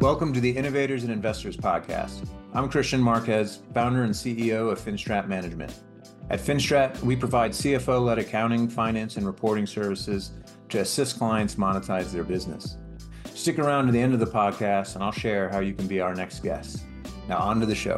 Welcome to the Innovators and Investors Podcast. I'm Christian Marquez, founder and CEO of Finstrat Management. At Finstrat, we provide CFO-led accounting, finance, and reporting services to assist clients monetize their business. Stick around to the end of the podcast, and I'll share how you can be our next guest. Now, on to the show.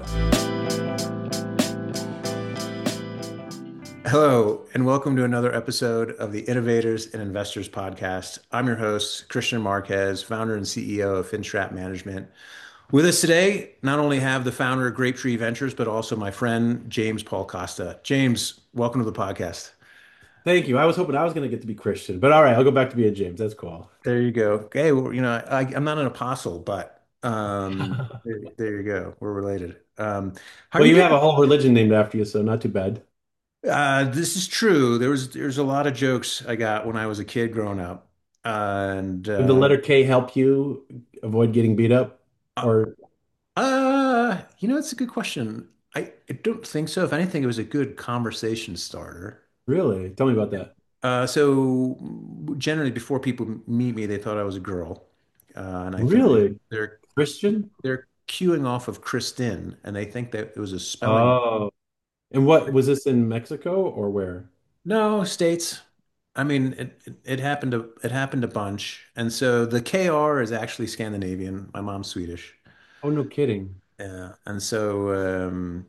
Hello, and welcome to another episode of the Innovators and Investors Podcast. I'm your host, Christian Marquez, founder and CEO of Finstrat Management. With us today, not only have the founder of Grapetree Ventures, but also my friend, James Paul Costa. James, welcome to the podcast. Thank you. I was hoping I was going to get to be Christian, but all right, I'll go back to being James. That's cool. There you go. Okay, well, I'm not an apostle, but there you go. We're related. How are Well, you you have doing? a whole religion named after you, so not too bad. This is true. There's a lot of jokes I got when I was a kid growing up, and Would the letter K help you avoid getting beat up? Or it's a good question. I don't think so. If anything, it was a good conversation starter. really? Tell me about that. So generally, before people meet me, they thought I was a girl, and I think Really? they're Christian? they're queuing off of Kristen, and they think that it was a spelling. Oh. And what was this in Mexico or where? No, States. I mean, it happened a bunch, and so the KR is actually Scandinavian. My mom's Swedish. Oh, no kidding. Yeah, and so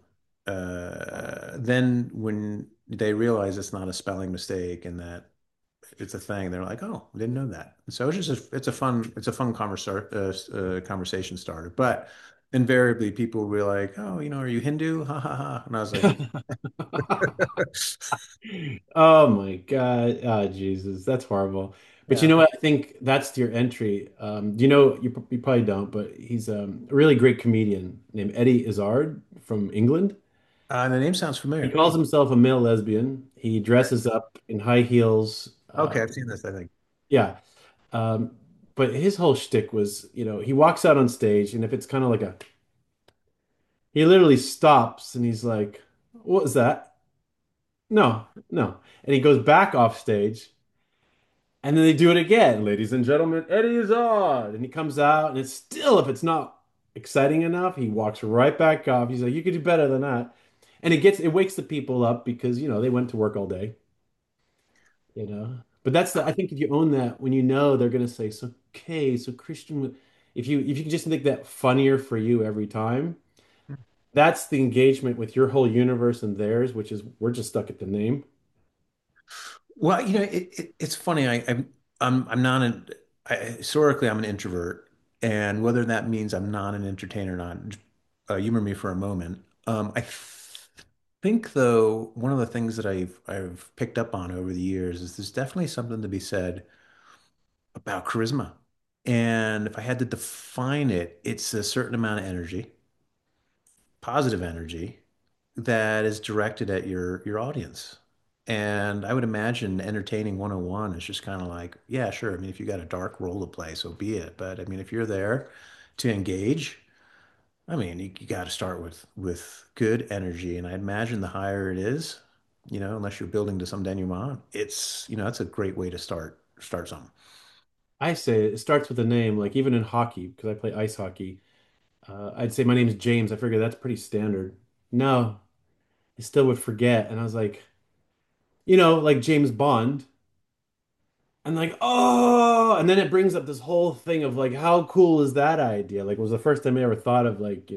then when they realize it's not a spelling mistake and that it's a thing, they're like, "Oh, I didn't know that." So it's a fun conversation starter. But invariably, people will be like, "Oh, are you Hindu?" Ha ha ha. And I was like, Oh my God. Ah, Jesus, that's horrible. But you "Yeah." know what? I think that's your entry. Do you know, you probably don't, but he's a really great comedian named Eddie Izzard from England. The name sounds He familiar. calls himself a male lesbian. He dresses up in high heels. Okay, I've seen this, I think. Yeah. Um, but his whole shtick was, he walks out on stage, and if it's kind of like he literally stops and he's like, "What was that? No, no." And he goes back off stage, and then they do it again. Ladies and gentlemen, Eddie Izzard. And he comes out, and it's still, if it's not exciting enough, he walks right back off. He's like, "You could do better than that." And it wakes the people up because, they went to work all day. But I think if you own that, when they're gonna say, "So okay, so Christian," if you can just make that funnier for you every time, that's the engagement with your whole universe and theirs, which is we're just stuck at the name. Well, it's funny. I'm not historically I'm an introvert, and whether that means I'm not an entertainer or not, humor me for a moment. I think though one of the things that I've picked up on over the years is there's definitely something to be said about charisma, and if I had to define it, it's a certain amount of energy, positive energy that is directed at your audience. And I would imagine entertaining 101 is just kind of like, yeah, sure. I mean, if you got a dark role to play, so be it. But I mean, if you're there to engage, I mean, you got to start with good energy. And I imagine the higher it is, unless you're building to some denouement, that's a great way to start something. I say it starts with a name, like even in hockey, because I play ice hockey. I'd say my name's James. I figure that's pretty standard. No, I still would forget. And I was like, like James Bond. And like, oh, and then it brings up this whole thing of like, how cool is that idea? Like, it was the first time I ever thought of like,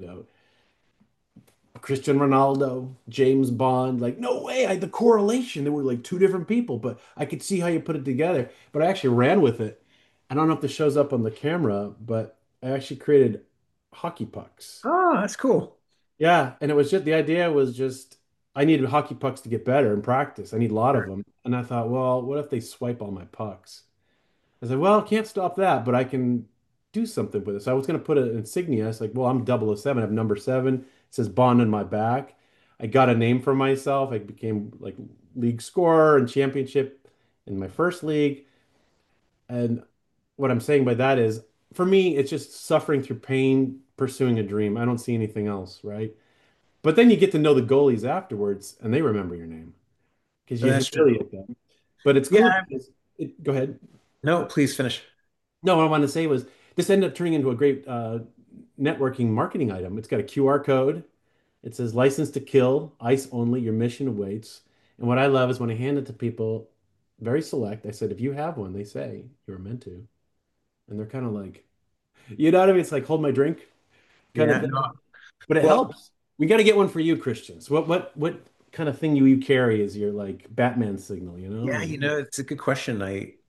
Cristiano Ronaldo, James Bond. Like, no way, the correlation. They were like two different people, but I could see how you put it together. But I actually ran with it. I don't know if this shows up on the camera, but I actually created hockey pucks. Oh, that's cool. Yeah, and it was just the idea was just I needed hockey pucks to get better in practice. I need a lot of Sure. them. And I thought, well, what if they swipe all my pucks? I said, well, can't stop that, but I can do something with it. So I was going to put an insignia. It's like, well, I'm 007. I have number 7. It says Bond on my back. I got a name for myself. I became like league scorer and championship in my first league. And what I'm saying by that is, for me, it's just suffering through pain, pursuing a dream. I don't see anything else, right? But then you get to know the goalies afterwards, and they remember your name because you That's true. humiliate them. But it's cool Yeah. because go ahead. No, please finish. No, what I wanted to say was This ended up turning into a great networking marketing item. It's got a QR code. It says license to kill, ice only, your mission awaits. And what I love is when I hand it to people, very select, I said, if you have one, they say you're meant to. And they're kind of like, you know what I mean? It's like hold my drink kind of Yeah, thing. no. But it Well, helps. We got to get one for you, Christians. What kind of thing you carry is your like Batman signal, you know? yeah, Like it's a good question.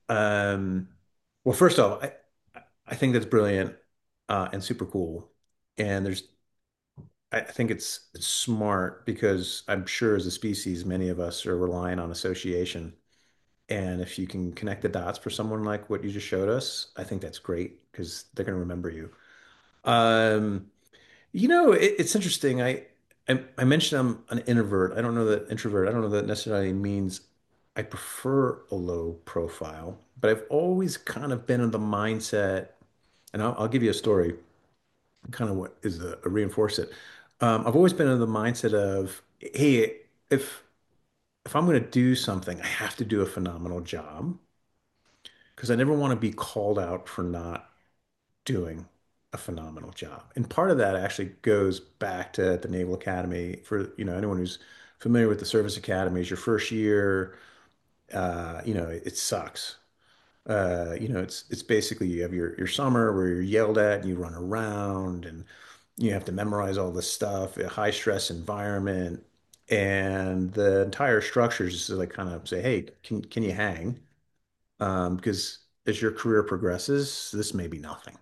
Well, first off, I think that's brilliant and super cool. And I think it's smart because I'm sure as a species, many of us are relying on association. And if you can connect the dots for someone like what you just showed us, I think that's great because they're going to remember you. Um, it's interesting. I mentioned I'm an introvert. I don't know that introvert. I don't know that necessarily means I prefer a low profile, but I've always kind of been in the mindset, and I'll give you a story, kind of what is a reinforce it. I've always been in the mindset of, hey, if if I'm going to do something, I have to do a phenomenal job because I never want to be called out for not doing a phenomenal job. And part of that actually goes back to the Naval Academy for, anyone who's familiar with the service academies, your first year, it sucks. It's basically you have your summer where you're yelled at and you run around and you have to memorize all this stuff, a high stress environment. And the entire structure is just to like kind of say, hey, can you hang? Because as your career progresses, this may be nothing.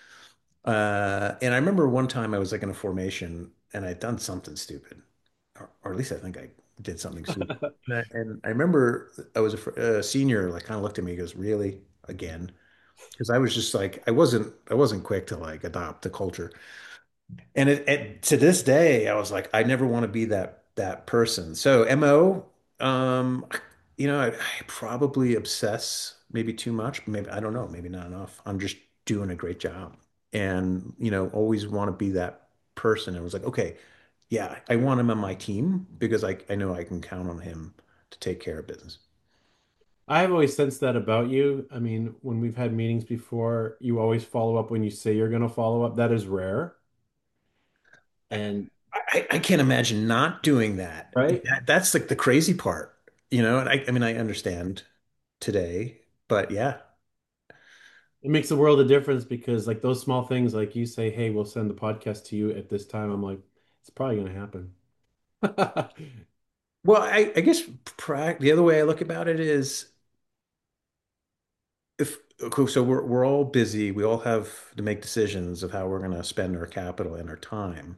And I remember one time I was like in a formation and I'd done something stupid, or at least I think I did something stupid. And I remember I was a senior, like kind of looked at me, and goes, "Really? Again?" Because I was just like, I wasn't quick to like adopt the culture. And to this day, I was like, I never want to be that person. So MO, I probably obsess maybe too much, maybe I don't know, maybe not enough. I'm just doing a great job, and always want to be that person. And it was like, okay, yeah, I want him on my team because I know I can count on him to take care of business. I've always sensed that about you. I mean, when we've had meetings before, you always follow up when you say you're going to follow up. That is rare. And I can't imagine not doing that. right, That's like the crazy part, and I mean, I understand today, but yeah. it makes a world of difference because like those small things, like you say, hey, we'll send the podcast to you at this time. I'm like, it's probably going to happen. Well, I guess the other way I look about it is if okay, so we're all busy, we all have to make decisions of how we're going to spend our capital and our time.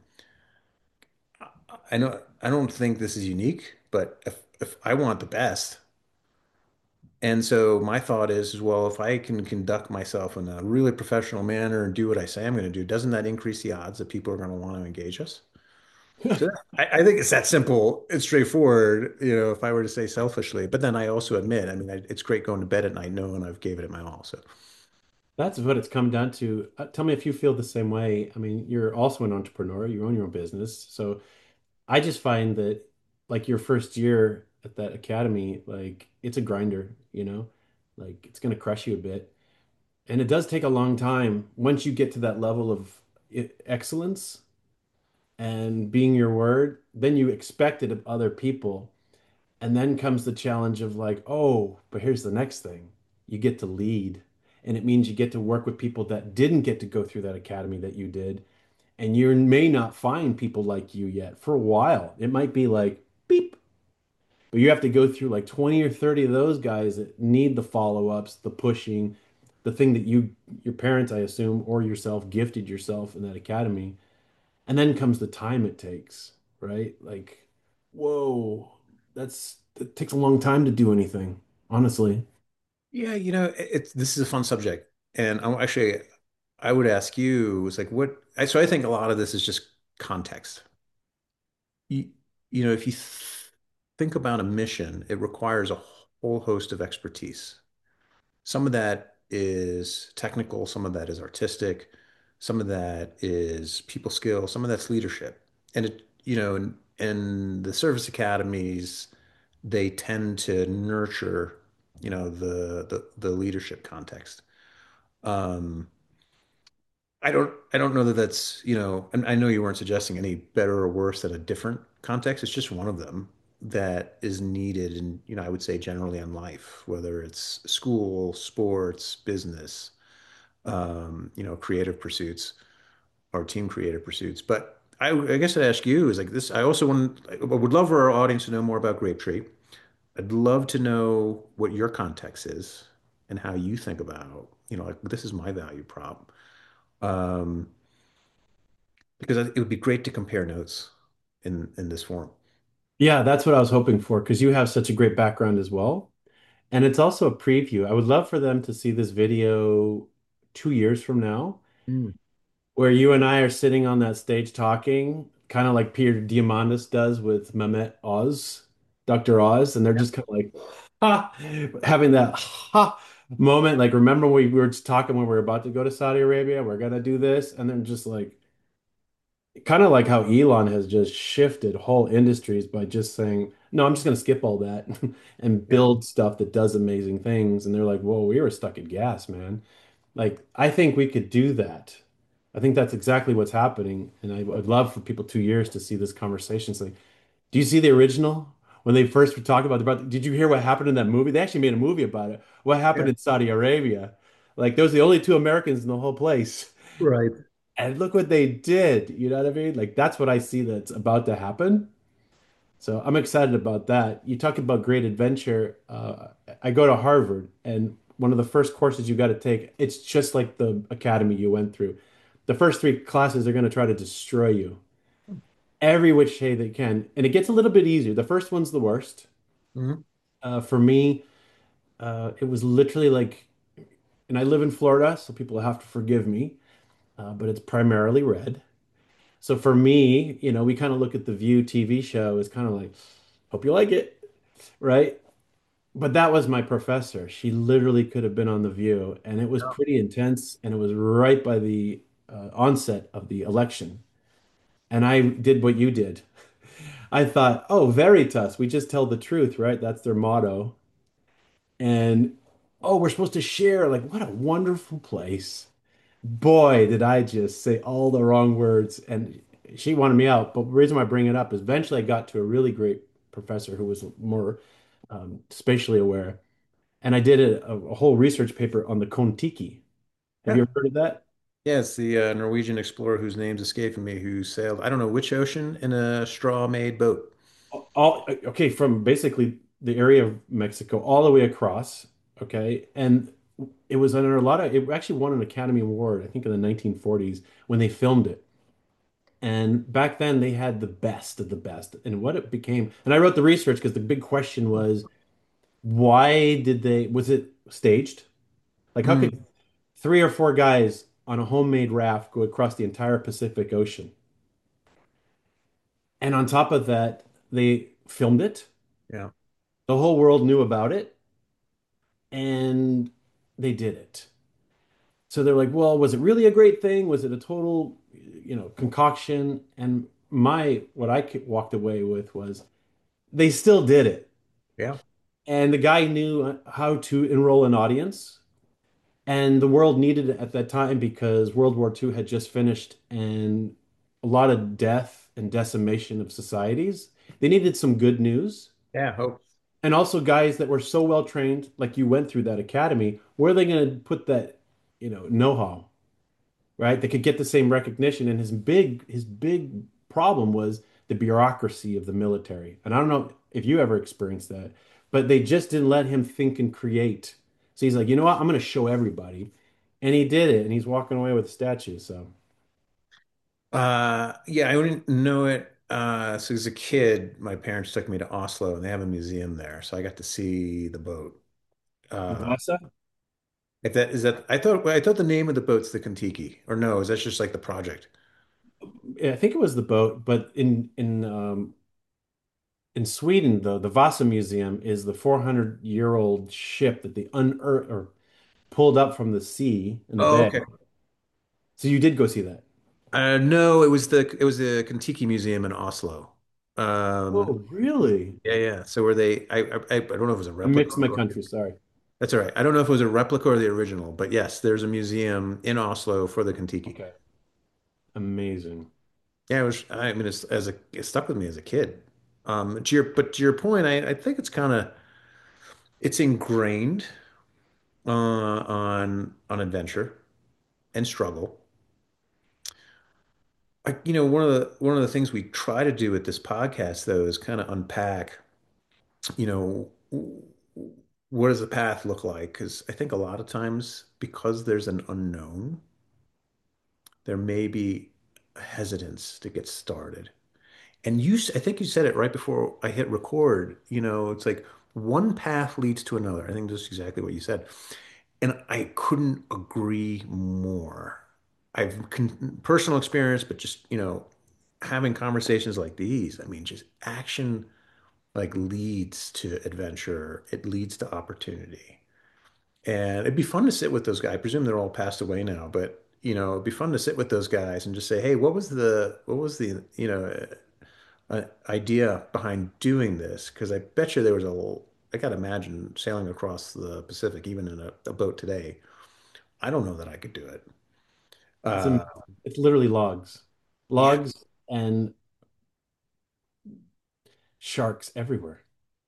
I don't think this is unique, but if I want the best, and so my thought is, well, if I can conduct myself in a really professional manner and do what I say I'm going to do, doesn't that increase the odds that people are going to want to engage us? So I think it's that simple. It's straightforward, if I were to say selfishly. But then I also admit, I mean, it's great going to bed at night knowing I've gave it my all. So, That's what it's come down to. Tell me if you feel the same way. I mean, you're also an entrepreneur, you own your own business. So I just find that like your first year at that academy, like it's a grinder, you know, like it's going to crush you a bit. And it does take a long time once you get to that level of excellence and being your word, then you expect it of other people. And then comes the challenge of like, oh, but here's the next thing. You get to lead. And it means you get to work with people that didn't get to go through that academy that you did. And you may not find people like you yet for a while. It might be like, beep, but you have to go through like 20 or 30 of those guys that need the follow-ups, the pushing, the thing that your parents, I assume, or yourself gifted yourself in that academy. And then comes the time it takes, right? Like, whoa, it takes a long time to do anything, honestly. yeah, this is a fun subject. And I would ask you, it's like, so I think a lot of this is just context. You, if you think about a mission, it requires a whole host of expertise. Some of that is technical, some of that is artistic, some of that is people skill, some of that's leadership. And and the service academies, they tend to nurture, the leadership context. Um, I don't know that that's, and I know you weren't suggesting any better or worse than a different context. It's just one of them that is needed in, I would say generally in life, whether it's school, sports, business, creative pursuits or team creative pursuits. But I guess I'd ask you is like this. I would love for our audience to know more about Grapetree. I'd love to know what your context is and how you think about, like this is my value prop. Um, because it would be great to compare notes in this form. Yeah, that's what I was hoping for because you have such a great background as well. And it's also a preview. I would love for them to see this video 2 years from now, Mm. where you and I are sitting on that stage talking, kind of like Peter Diamandis does with Mehmet Oz, Dr. Oz, and they're Yeah. just kind of like, ha, having that ha moment. Like, remember we were just talking when we were about to go to Saudi Arabia, we're gonna do this, and then just like, kind of like how Elon has just shifted whole industries by just saying, no, I'm just gonna skip all that and Yeah. build stuff that does amazing things. And they're like, whoa, we were stuck at gas, man. Like, I think we could do that. I think that's exactly what's happening. And I would love for people 2 years to see this conversation. It's like, do you see the original? When they first were talking about, did you hear what happened in that movie? They actually made a movie about it. What happened Yeah. in Saudi Arabia? Like, those are the only two Americans in the whole place. Right. And look what they did. You know what I mean? Like, that's what I see that's about to happen. So I'm excited about that. You talk about great adventure. I go to Harvard, and one of the first courses you got to take, it's just like the academy you went through. The first three classes are going to try to destroy you every which way they can, and it gets a little bit easier. The first one's the worst. Mhm. For me, it was literally like, and I live in Florida, so people have to forgive me, but it's primarily red. So for me, we kind of look at the View TV show as kind of like, hope you like it, right? But that was my professor. She literally could have been on The View, and it was pretty intense. And it was right by the onset of the election. And I did what you did. I thought, oh, Veritas, we just tell the truth, right? That's their motto. And oh, we're supposed to share. Like, what a wonderful place. Boy, did I just say all the wrong words. And she wanted me out. But the reason why I bring it up is eventually I got to a really great professor who was more spatially aware. And I did a whole research paper on the Kon-Tiki. Have you Yeah. ever heard of that? Yeah, it's the Norwegian explorer whose name's escaping me, who sailed, I don't know which ocean in a straw-made boat. Okay, from basically the area of Mexico all the way across. Okay, and it was under a lot of. It actually won an Academy Award, I think, in the 1940s when they filmed it. And back then they had the best of the best. And what it became, and I wrote the research because the big question was, why did they? Was it staged? Like, how Mm. could three or four guys on a homemade raft go across the entire Pacific Ocean? And on top of that, they filmed it. Yeah. The whole world knew about it, and they did it. So they're like, well, was it really a great thing? Was it a total, concoction? And what I walked away with was they still did it. Yeah. And the guy knew how to enroll an audience. And the world needed it at that time because World War II had just finished and a lot of death and decimation of societies. They needed some good news. Yeah. Hope. And also guys that were so well trained, like you went through that academy, where are they going to put that, know-how, right? They could get the same recognition. And his big problem was the bureaucracy of the military. And I don't know if you ever experienced that, but they just didn't let him think and create. So he's like, you know what? I'm going to show everybody. And he did it, and he's walking away with a statue. So Yeah, I didn't know it. So as a kid, my parents took me to Oslo and they have a museum there. So I got to see the boat. Uh, Vasa? if that is that, I thought the name of the boat's the Kentucky, or no, is that just like the project? Yeah, I think it was the boat, but in Sweden, though, the Vasa Museum is the 400-year-old ship that they unearthed or pulled up from the sea in the Oh, bay. okay. So you did go see that. No, it was the Kentucky Museum in Oslo. Um, Oh, really? yeah, yeah. So were they? I don't know if it was a I replica mixed my or country, sorry. That's all right. I don't know if it was a replica or the original, but yes, there's a museum in Oslo for the Kon-Tiki. Okay. Amazing. Yeah, it was. I mean, it stuck with me as a kid. To your point, I think it's ingrained on adventure and struggle. One of the things we try to do with this podcast, though, is kind of unpack, you know, what does the path look like? Because I think a lot of times, because there's an unknown, there may be hesitance to get started. And I think you said it right before I hit record. It's like one path leads to another. I think that's exactly what you said. And I couldn't agree more. Personal experience, but just, having conversations like these, I mean, just action like leads to adventure. It leads to opportunity. And it'd be fun to sit with those guys. I presume they're all passed away now, but it'd be fun to sit with those guys and just say, "Hey, what was the idea behind doing this?" Because I bet you there was I gotta imagine sailing across the Pacific, even in a boat today. I don't know that I could do it. It's Uh, am- it's literally logs. yeah, Logs and sharks everywhere.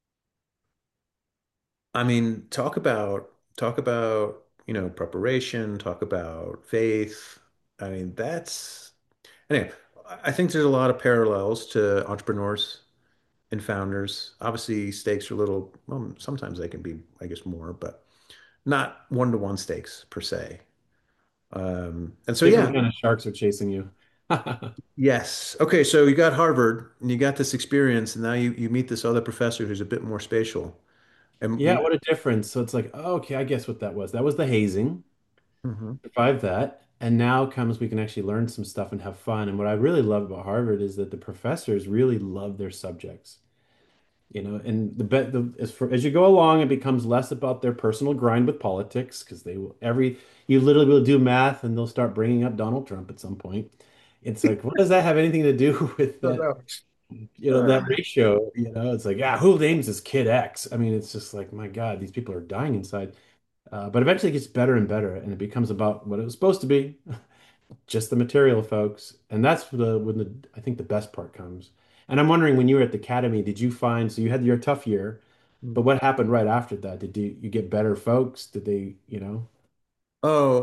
I mean, talk about preparation, talk about faith. I mean, anyway. I think there's a lot of parallels to entrepreneurs and founders. Obviously, stakes are a little, well, sometimes they can be, I guess, more, but not one-to-one stakes per se. And so, Different yeah, kind of sharks are chasing you. yes. Okay, so you got Harvard and you got this experience, and now you meet this other professor who's a bit more spatial. And Yeah, what a difference. So it's like, oh, okay, I guess what that was. That was the hazing. Mhm. Survived that. And now comes we can actually learn some stuff and have fun. And what I really love about Harvard is that the professors really love their subjects. And as you go along, it becomes less about their personal grind with politics because you literally will do math and they'll start bringing up Donald Trump at some point. It's like, what does that have anything to do with No, that, no. that Uh, ratio? It's like, yeah, who names this kid X? I mean, it's just like, my God, these people are dying inside. But eventually it gets better and better, and it becomes about what it was supposed to be, just the material, folks. And that's when I think the best part comes. And I'm wondering, when you were at the academy, did you find so you had your tough year, but what happened right after that? Did you get better folks? Did they? oh,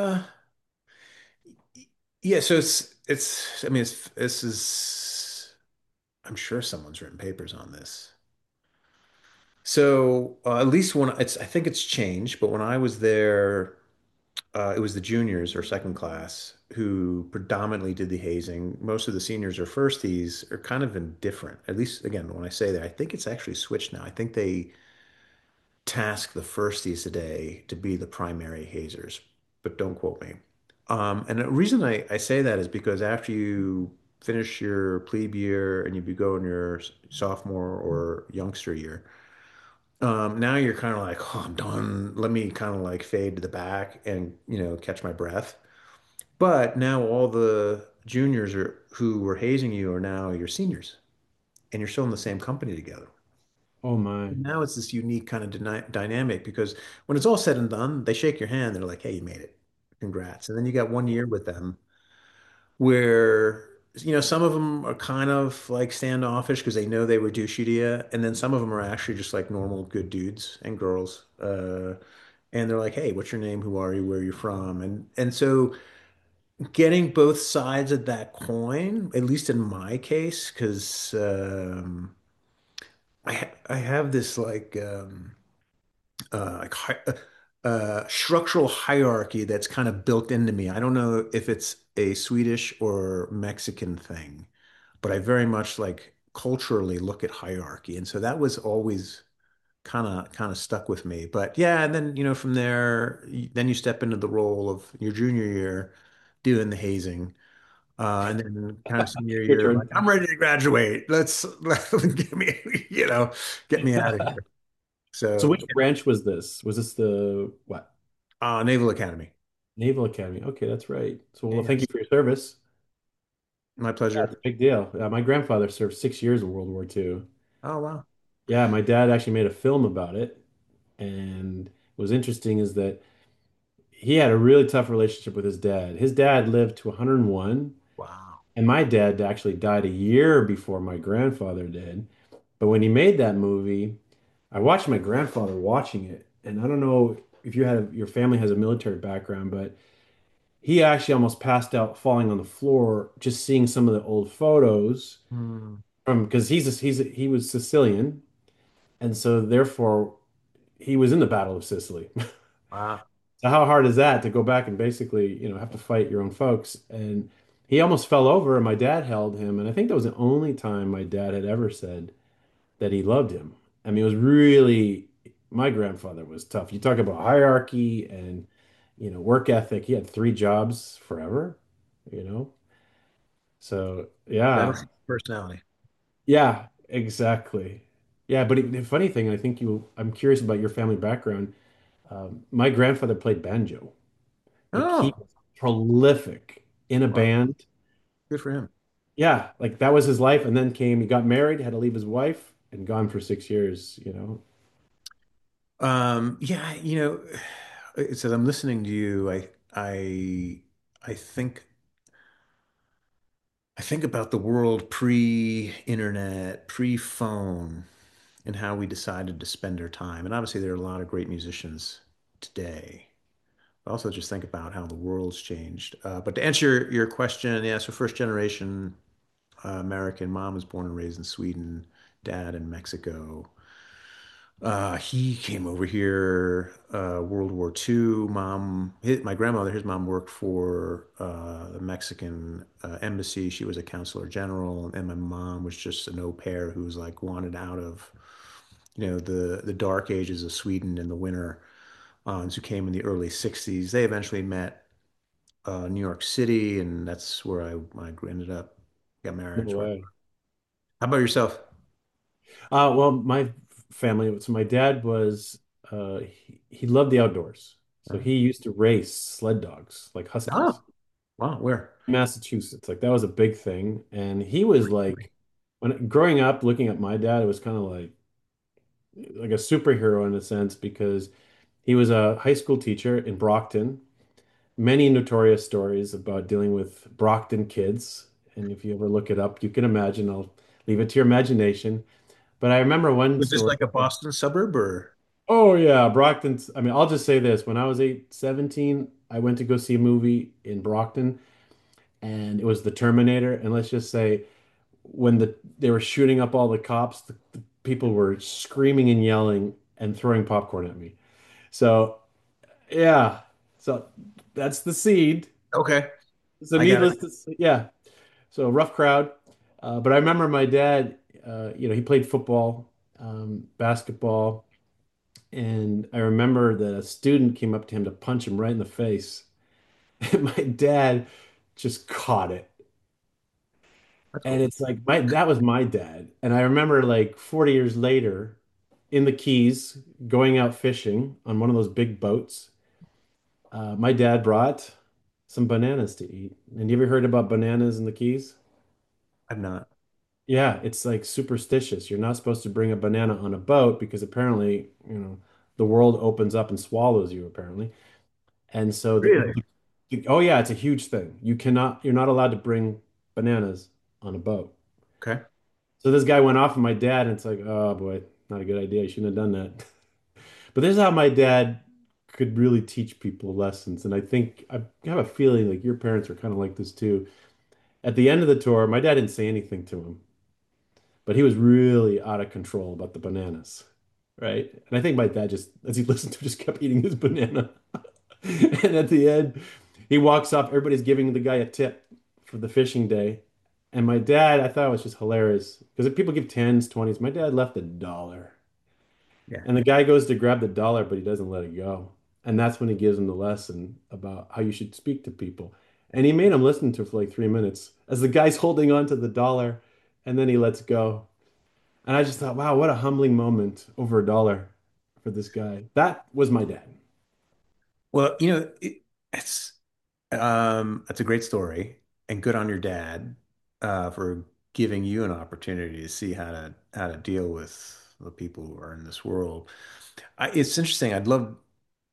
yeah. So I mean, this is, I'm sure someone's written papers on this. So at least I think it's changed, but when I was there, it was the juniors or second class who predominantly did the hazing. Most of the seniors or firsties are kind of indifferent. At least, again, when I say that, I think it's actually switched now. I think they task the firsties today to be the primary hazers, but don't quote me. And the reason I say that is because after you finish your plebe year and you go in your sophomore or youngster year, now you're kind of like, oh, I'm done. Let me kind of like fade to the back and, catch my breath. But now all the juniors who were hazing you are now your seniors, and you're still in the same company together. Oh my. Now it's this unique kind of dynamic because when it's all said and done, they shake your hand. They're like, "Hey, you made it. Congrats." And then you got 1 year with them where, some of them are kind of like standoffish because they know they were douchey to you. And then some of them are actually just like normal, good dudes and girls. And they're like, "Hey, what's your name? Who are you? Where are you from?" And so getting both sides of that coin, at least in my case, because I have this like structural hierarchy that's kind of built into me. I don't know if it's a Swedish or Mexican thing, but I very much like culturally look at hierarchy, and so that was always kind of stuck with me. But yeah, and then from there, then you step into the role of your junior year doing the hazing. And then kind of senior Your year, like turn. I'm ready to graduate. Get me, get me out of here. So So, which branch was this? Was this the what? Naval Academy. Naval Academy. Okay, that's right. So, well, thank you Yes, for your service. my Yeah, it's pleasure. a big deal. My grandfather served 6 years in World War II. Oh wow. Yeah, my dad actually made a film about it. And was interesting is that he had a really tough relationship with his dad. His dad lived to 101, Wow. and my dad actually died a year before my grandfather did. But when he made that movie, I watched my grandfather watching it, and I don't know if your family has a military background, but he actually almost passed out falling on the floor just seeing some of the old photos Hmm. from because he was Sicilian, and so therefore he was in the Battle of Sicily. Wow. So how hard is that to go back and basically, have to fight your own folks? And he almost fell over, and my dad held him, and I think that was the only time my dad had ever said that he loved him. I mean, it was really my grandfather was tough. You talk about hierarchy and work ethic. He had 3 jobs forever, you know. So yeah, That's personality. yeah, exactly. Yeah, but the funny thing, I'm curious about your family background. My grandfather played banjo. Like he Oh, was prolific in a wow. band. Good for him. Yeah, like that was his life. And then he got married, had to leave his wife, and gone for 6 years. Yeah, it says I'm listening to you. I think I think about the world pre-internet, pre-phone, and how we decided to spend our time. And obviously, there are a lot of great musicians today. But also, just think about how the world's changed. But to answer your question, yeah, so first generation American. Mom was born and raised in Sweden, dad in Mexico. He came over here, World War II. My grandmother, his mom worked for the Mexican embassy. She was a counselor general, and my mom was just an au pair who was like wanted out of, the dark ages of Sweden in the winter. Who came in the early '60s. They eventually met New York City, and that's where I ended up, got married. No That's where. way. How about yourself? Well, my family, so my dad he loved the outdoors. So he used to race sled dogs, like huskies, Oh, wow, where? in Massachusetts. Like that was a big thing. And he was like, when growing up, looking at my dad, it was kind of like a superhero in a sense because he was a high school teacher in Brockton. Many notorious stories about dealing with Brockton kids. And if you ever look it up, you can imagine. I'll leave it to your imagination. But I remember one Was this story. like a Boston suburb or? Oh yeah, Brockton's. I mean, I'll just say this. When I was 17, I went to go see a movie in Brockton, and it was The Terminator. And let's just say when they were shooting up all the cops, the people were screaming and yelling and throwing popcorn at me. So yeah, so that's the seed. Okay, So I got it. needless to say, yeah. So rough crowd. But I remember my dad. He played football, basketball. And I remember that a student came up to him to punch him right in the face. And my dad just caught it. That's And cool. it's like that was my dad. And I remember like 40 years later in the Keys going out fishing on one of those big boats. My dad brought some bananas to eat. And you ever heard about bananas in the Keys? I'm not. Yeah, it's like superstitious. You're not supposed to bring a banana on a boat because apparently, the world opens up and swallows you, apparently. And so Really? oh yeah, it's a huge thing. You're not allowed to bring bananas on a boat. Okay. So this guy went off of my dad, and it's like, oh boy, not a good idea. I shouldn't have done that. But this is how my dad could really teach people lessons. And I have a feeling like your parents are kind of like this too. At the end of the tour, my dad didn't say anything to him, but he was really out of control about the bananas, right? And I think my dad just, as he listened to, just kept eating his banana. And at the end, he walks off. Everybody's giving the guy a tip for the fishing day. And my dad, I thought it was just hilarious because if people give tens, 20s, my dad left $1. Yeah. And the guy goes to grab the dollar, but he doesn't let it go. And that's when he gives him the lesson about how you should speak to people. And he made him listen to it for like 3 minutes as the guy's holding on to the dollar and then he lets go. And I just thought, wow, what a humbling moment over $1 for this guy. That was my dad. Well, it's that's a great story, and good on your dad for giving you an opportunity to see how to deal with the people who are in this world. It's interesting. I'd love.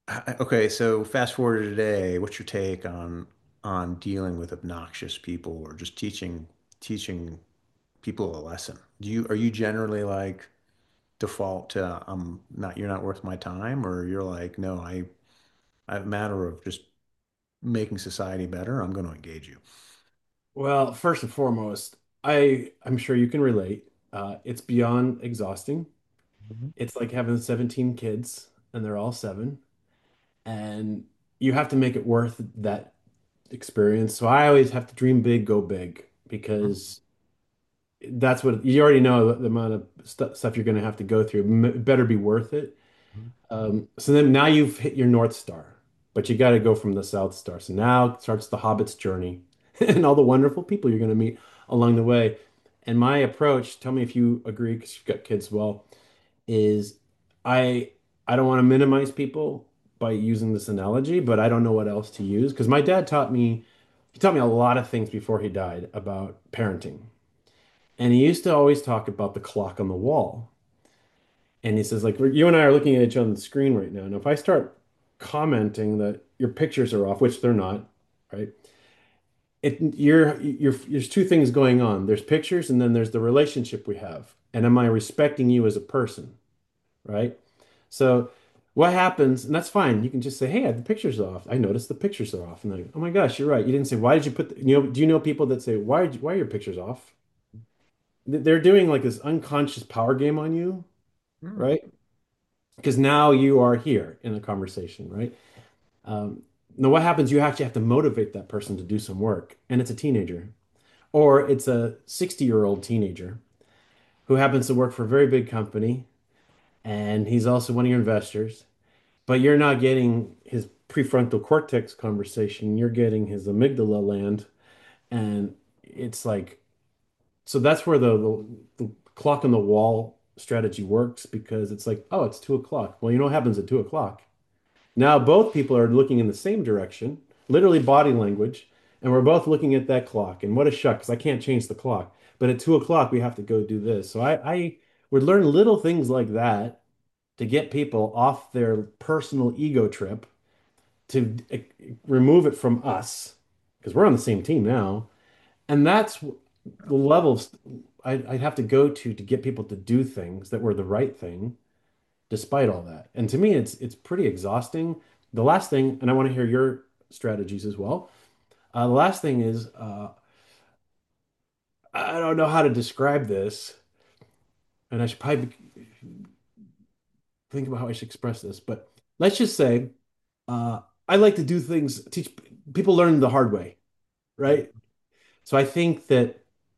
Okay, so fast forward to today, what's your take on dealing with obnoxious people or just teaching people a lesson? Are you generally like default to not you're not worth my time, or you're like, no, a matter of just making society better, I'm going to engage you. Well, first and foremost, I'm sure you can relate. It's beyond exhausting. Mhm. It's like having 17 kids and they're all seven, and you have to make it worth that experience. So I always have to dream big, go big, because that's what you already know the amount of stuff you're going to have to go through. It better be worth it. So then now you've hit your North Star, but you got to go from the South Star. So now starts the Hobbit's journey and all the wonderful people you're going to meet along the way. And my approach, tell me if you agree, because you've got kids, well, is I I don't want to minimize people by using this analogy, but I don't know what else to use because my dad he taught me a lot of things before he died about parenting. And he used to always talk about the clock on the wall. And he says, like, you and I are looking at each other on the screen right now. And if I start commenting that your pictures are off, which they're not, right? There's two things going on. There's pictures, and then there's the relationship we have. And am I respecting you as a person, right? So what happens, and that's fine. You can just say, hey, the picture's off. I noticed the pictures are off. And they're like, oh my gosh, you're right. You didn't say, why did you put, do you know people that say, why are your pictures off? They're doing like this unconscious power game on you, Hmm. right? Because now you are here in a conversation, right? Um, Now, what happens? You actually have to motivate that person to do some work, and it's a teenager, or it's a 60-year-old teenager who happens to work for a very big company, and he's also one of your investors, but you're not getting his prefrontal cortex conversation, you're getting his amygdala land, and it's like, so that's where the clock on the wall strategy works because it's like, oh, it's 2 o'clock. Well, you know what happens at 2 o'clock? Now both people are looking in the same direction, literally body language, and we're both looking at that clock. And what a shuck, because I can't change the clock. But at 2 o'clock, we have to go do this. So I would learn little things like that to get people off their personal ego trip, to remove it from us, because we're on the same team now. And that's the levels I'd have to go to get people to do things that were the right thing despite all that. And to me, it's pretty exhausting. The last thing, and I want to hear your strategies as well. The last thing is, I don't know how to describe this, and I should probably think about how I should express this. But let's just say, uh, I like to do things, teach people learn the hard way, right? So I think that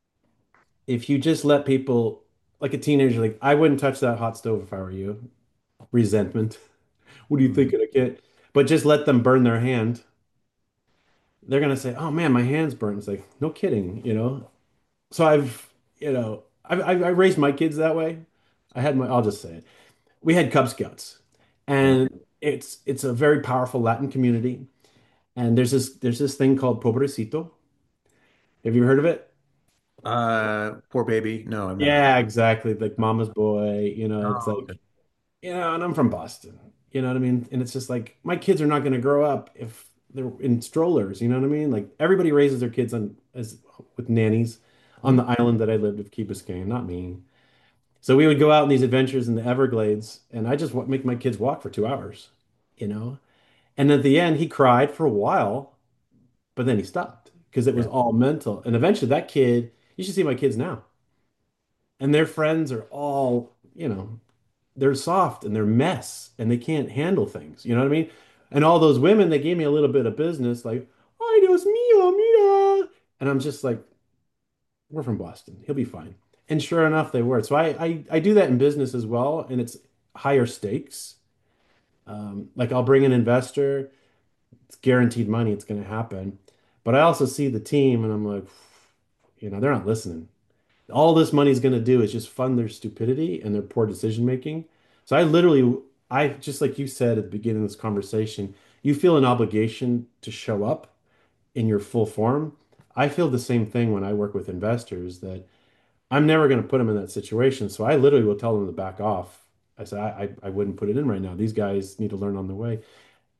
if you just let people, like a teenager, like I wouldn't touch that hot stove if I were you. Resentment. What do you Hmm. think of a kid? But just let them burn their hand. They're gonna say, "Oh man, my hand's burnt." It's like, no kidding, you know. So I raised my kids that way. I'll just say it. We had Cub Scouts, Yeah. and it's a very powerful Latin community. And there's this thing called Pobrecito. Have you heard of it? Poor baby. No, I've not. Yeah, exactly. Like Mama's Boy. It's Oh, okay. like, and I'm from Boston. You know what I mean? And it's just like my kids are not going to grow up if they're in strollers. You know what I mean? Like everybody raises their kids on as with nannies on Hmm. the island that I lived of Key Biscayne, not me. So we would go out on these adventures in the Everglades, and I just make my kids walk for 2 hours, you know? And at the end, he cried for a while, but then he stopped because it was Yeah. all mental. And eventually, that kid, you should see my kids now, and their friends are all, they're soft and they're mess and they can't handle things. You know what I mean? And all those women, they gave me a little bit of business, like, "Ay, Dios mío, mira." And I'm just like, we're from Boston. He'll be fine. And sure enough, they were. So I do that in business as well, and it's higher stakes. Like I'll bring an investor, it's guaranteed money, it's going to happen. But I also see the team, and I'm like, they're not listening. All this money is going to do is just fund their stupidity and their poor decision making. So I just like you said at the beginning of this conversation, you feel an obligation to show up in your full form. I feel the same thing when I work with investors that I'm never going to put them in that situation. So I literally will tell them to back off. I say, I wouldn't put it in right now. These guys need to learn on the way.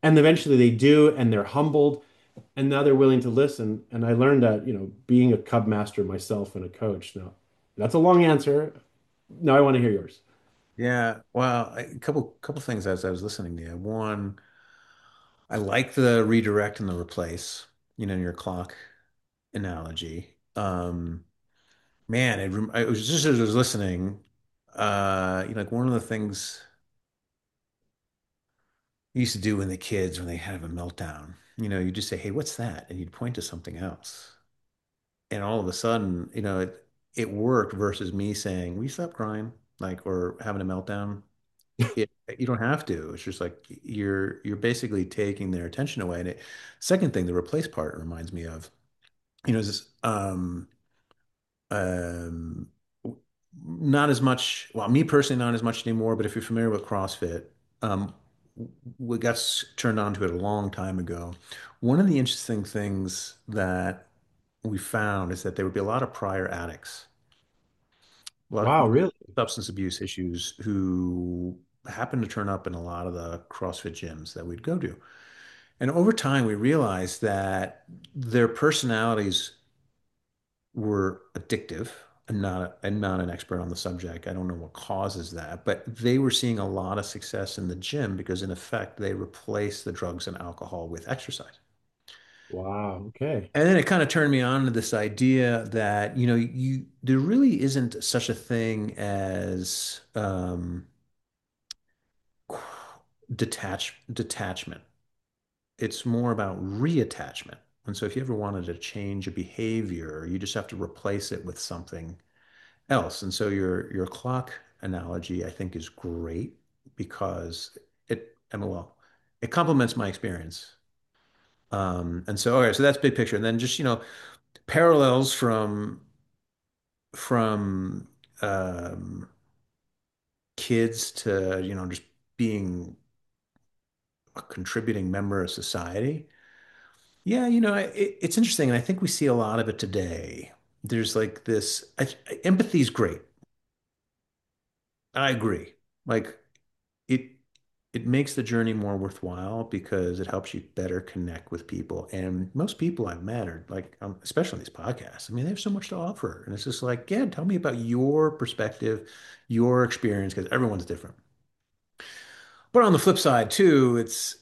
And eventually they do, and they're humbled, and now they're willing to listen. And I learned that, being a Cub master myself and a coach. Now, that's a long answer. Now I want to hear yours. Yeah, well, a couple things as I was listening to you. One, I like the redirect and the replace, your clock analogy. Man, I was just as I was listening, like one of the things you used to do when the kids when they have a meltdown, you just say, "Hey, what's that?" And you'd point to something else. And all of a sudden, it worked versus me saying, "Will you stop crying?" Like or having a meltdown. It you don't have to. It's just like you're basically taking their attention away. And second thing, the replace part reminds me of, is this um not as much, well, me personally not as much anymore, but if you're familiar with CrossFit, um we got turned on to it a long time ago. One of the interesting things that we found is that there would be a lot of prior addicts, a lot of Wow, people really? with substance abuse issues who happened to turn up in a lot of the CrossFit gyms that we'd go to. And over time, we realized that their personalities were addictive. I'm not an expert on the subject. I don't know what causes that, but they were seeing a lot of success in the gym because in effect they replaced the drugs and alcohol with exercise. Wow. Okay. And then it kind of turned me on to this idea that, there really isn't such a thing as detachment. It's more about reattachment. And so if you ever wanted to change a behavior, you just have to replace it with something else. And so your clock analogy, I think, is great because well, it complements my experience. And so, okay, so that's big picture. And then just, parallels from um, kids to, just being a contributing member of society. Yeah, it's interesting, and I think we see a lot of it today. There's like this, empathy is great. I agree. Like it it makes the journey more worthwhile because it helps you better connect with people. And most people I've met are like, especially on these podcasts. I mean, they have so much to offer, and it's just like, yeah, tell me about your perspective, your experience, because everyone's different. But on the flip side too, it's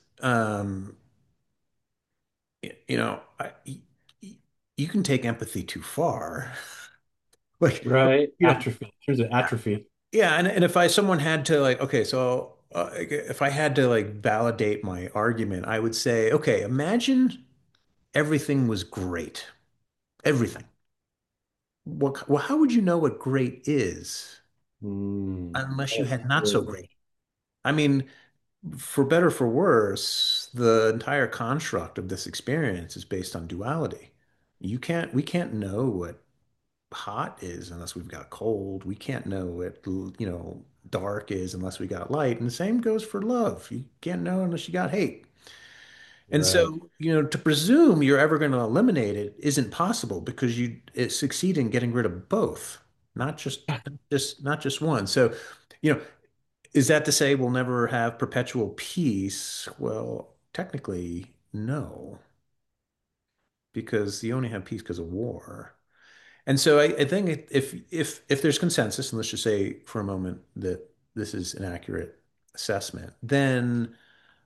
you know, you can take empathy too far. Like, Right. you know, Atrophy. Here's an atrophy. yeah, and if I someone had to like, okay, so if I had to like validate my argument, I would say, okay, imagine everything was great, everything. Well, how would you know what great is unless you That's had not so true. great? I mean, for better or for worse, the entire construct of this experience is based on duality. We can't know what hot is unless we've got cold. We can't know what, dark is unless we got light. And the same goes for love. You can't know unless you got hate. And Right. so, to presume you're ever going to eliminate it isn't possible because it succeed in getting rid of both, not just one. So, you know, is that to say we'll never have perpetual peace? Well, technically, no, because you only have peace because of war. And so I think if there's consensus, and let's just say for a moment that this is an accurate assessment, then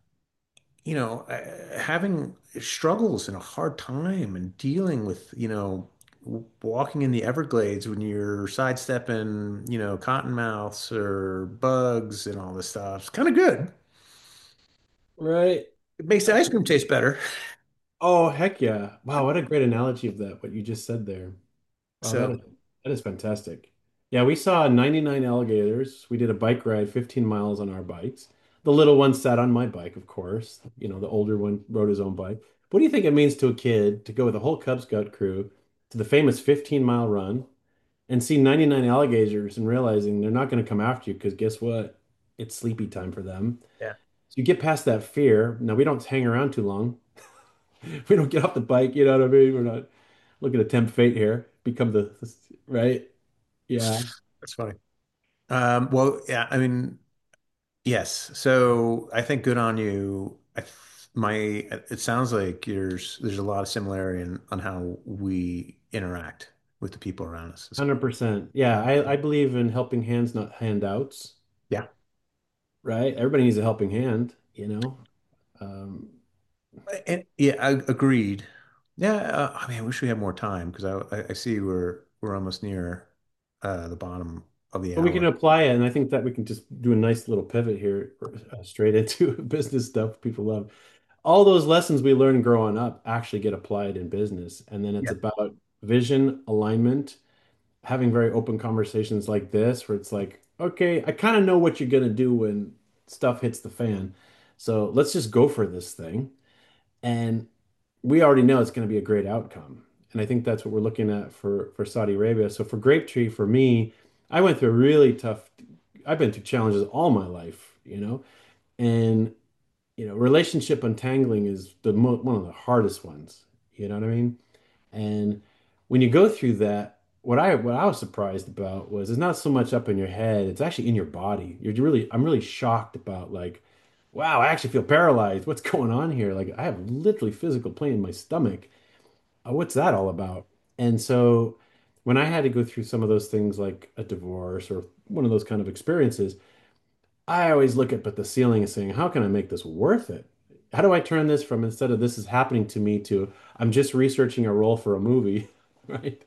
having struggles and a hard time and dealing with walking in the Everglades when you're sidestepping cottonmouths or bugs and all this stuff, it's kind of good. Right. It makes the ice cream taste better. Oh, heck yeah. Wow, what a great analogy of that, what you just said there. Wow, So that is fantastic. Yeah, we saw 99 alligators. We did a bike ride 15 miles on our bikes. The little one sat on my bike, of course. The older one rode his own bike. What do you think it means to a kid to go with a whole Cub Scout crew to the famous 15-mile run and see 99 alligators and realizing they're not going to come after you because guess what? It's sleepy time for them. yeah, So you get past that fear. Now, we don't hang around too long. We don't get off the bike, you know what I mean? We're not looking to tempt fate here. Become right? Yeah. that's funny. Well, yeah, I mean, yes. So I think good on you. my it sounds like there's a lot of similarity on how we interact with the people around us. 100%. Yeah, I believe in helping hands, not handouts, Yeah. right? Everybody needs a helping hand, you know? Um, And yeah, I agreed. Yeah, I mean, I wish we had more time because I see we're almost near the bottom of the but we can hour. apply it, and I think that we can just do a nice little pivot here straight into business stuff people love. All those lessons we learned growing up actually get applied in business. And then it's Yeah. about vision, alignment, having very open conversations like this, where it's like, okay, I kind of know what you're going to do when stuff hits the fan. So let's just go for this thing. And we already know it's going to be a great outcome. And I think that's what we're looking at for Saudi Arabia. So for Grapetree, for me, I went through a really tough, I've been through challenges all my life, and relationship untangling is one of the hardest ones. You know what I mean? And when you go through that, what I was surprised about was it's not so much up in your head, it's actually in your body. I'm really shocked about like, wow, I actually feel paralyzed. What's going on here? Like I have literally physical pain in my stomach. What's that all about? And so when I had to go through some of those things like a divorce or one of those kind of experiences, I always look up at the ceiling and saying, how can I make this worth it? How do I turn this from instead of this is happening to me to I'm just researching a role for a movie, right?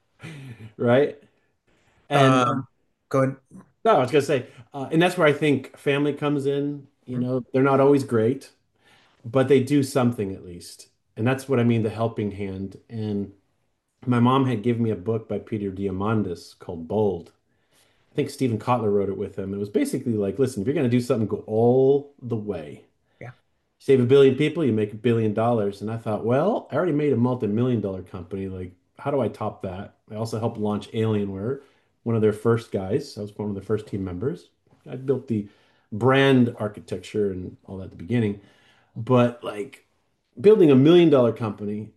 Right? And Go ahead. no, I was gonna say, and that's where I think family comes in. They're not always great, but they do something at least. And that's what I mean, the helping hand. And my mom had given me a book by Peter Diamandis called Bold. I think Stephen Kotler wrote it with him. It was basically like, listen, if you're going to do something, go all the way. Yeah. Save a billion people, you make $1 billion. And I thought, well, I already made a multi-million-dollar company. Like, how do I top that? I also helped launch Alienware, one of their first guys. I was one of the first team members. I built the brand architecture and all that at the beginning. But like building $1 million company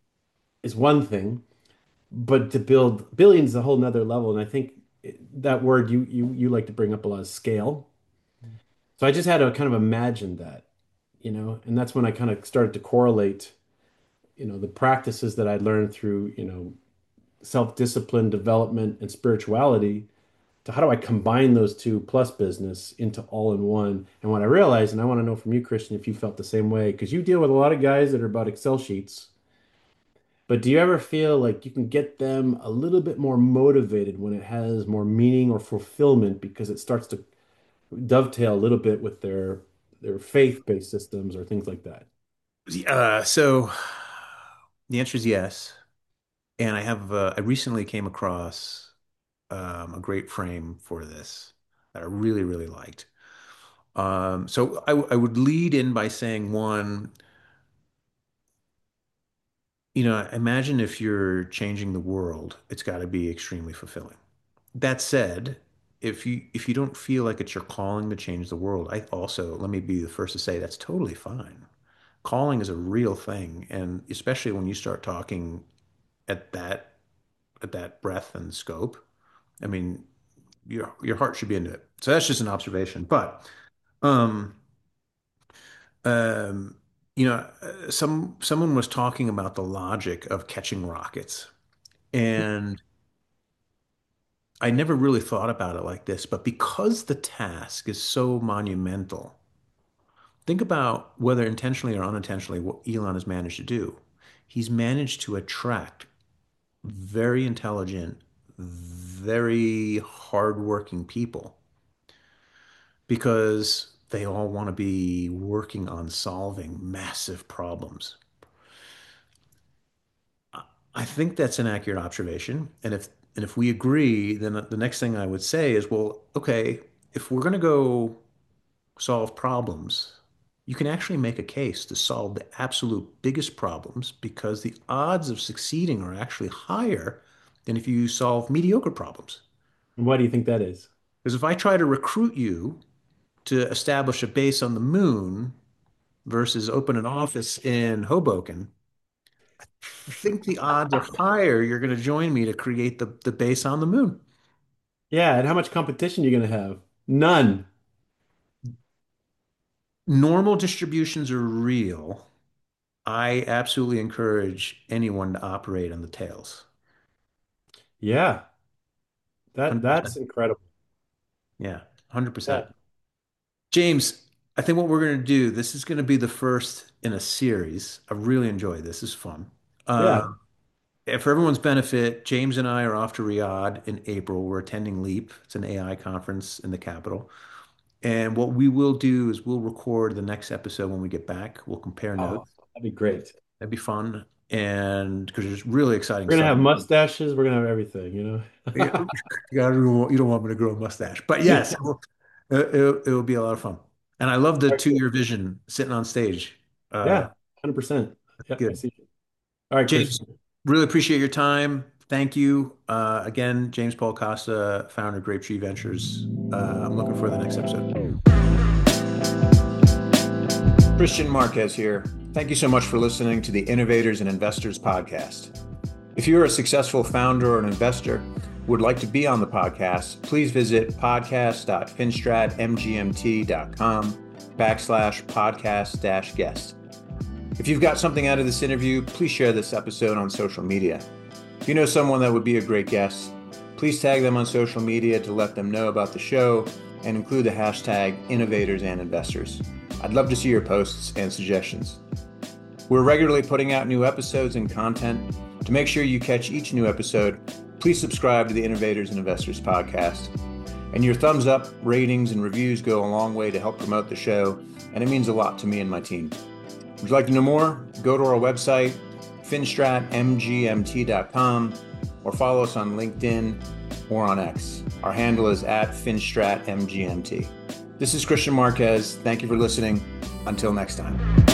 is one thing, but to build billions is a whole nother level. And I think that word you like to bring up a lot of scale. So I just had to kind of imagine that, and that's when I kind of started to correlate, the practices that I learned through, self-discipline, development, and spirituality to how do I combine those two plus business into all in one. And what I realized, and I want to know from you, Christian, if you felt the same way, because you deal with a lot of guys that are about Excel sheets. But do you ever feel like you can get them a little bit more motivated when it has more meaning or fulfillment because it starts to dovetail a little bit with their faith-based systems or things like that? So the answer is yes. And I recently came across a great frame for this that I really, really liked. So I would lead in by saying one, imagine if you're changing the world, it's got to be extremely fulfilling. That said, if you don't feel like it's your calling to change the world, I also let me be the first to say that's totally fine. Calling is a real thing, and especially when you start talking at that breadth and scope, I mean, your heart should be into it. So that's just an observation. But um um someone was talking about the logic of catching rockets, and I never really thought about it like this, but because the task is so monumental, think about whether intentionally or unintentionally what Elon has managed to do. He's managed to attract very intelligent, very hardworking people because they all want to be working on solving massive problems. I think that's an accurate observation. And if we agree, then the next thing I would say is, well, okay, if we're going to go solve problems, you can actually make a case to solve the absolute biggest problems because the odds of succeeding are actually higher than if you solve mediocre problems. And why do you think that is? Because if I try to recruit you to establish a base on the moon versus open an office in Hoboken, I think the odds are higher you're going to join me to create the base on the moon. Yeah, and how much competition you're going to have? None. Normal distributions are real. I absolutely encourage anyone to operate on the tails. Yeah, that's 100%. incredible. Yeah, 100%. Yeah. James, I think what we're going to do, this is going to be the first in a series. I really enjoyed this. This is fun. Uh, Yeah. for everyone's benefit, James and I are off to Riyadh in April. We're attending LEAP. It's an AI conference in the capital. And what we will do is we'll record the next episode when we get back. We'll compare Oh, notes. that'd be great. That'd be fun. And because there's really exciting We're gonna stuff. have mustaches. We're gonna have everything, you Yeah, know? you don't want me to grow a mustache, but Yeah. yes, it will be a lot of fun. And I love the All right, cool. two-year vision sitting on stage. Yeah, Uh, 100%. Yep, I Good. see. All right, James, Christian. really appreciate your time. Thank you. Again, James Paul Costa, founder of Grape Tree Ventures. I'm looking for the next episode. Christian Marquez here. Thank you so much for listening to the Innovators and Investors podcast. If you're a successful founder or an investor who would like to be on the podcast, please visit podcast.finstratmgmt.com/podcast-guest. If you've got something out of this interview, please share this episode on social media. If you know someone that would be a great guest, please tag them on social media to let them know about the show and include the hashtag Innovators and Investors. I'd love to see your posts and suggestions. We're regularly putting out new episodes and content. To make sure you catch each new episode, please subscribe to the Innovators and Investors podcast. And your thumbs up, ratings, and reviews go a long way to help promote the show, and it means a lot to me and my team. Would you like to know more? Go to our website, finstratmgmt.com, or follow us on LinkedIn or on X. Our handle is @finstratmgmt. This is Christian Marquez. Thank you for listening. Until next time.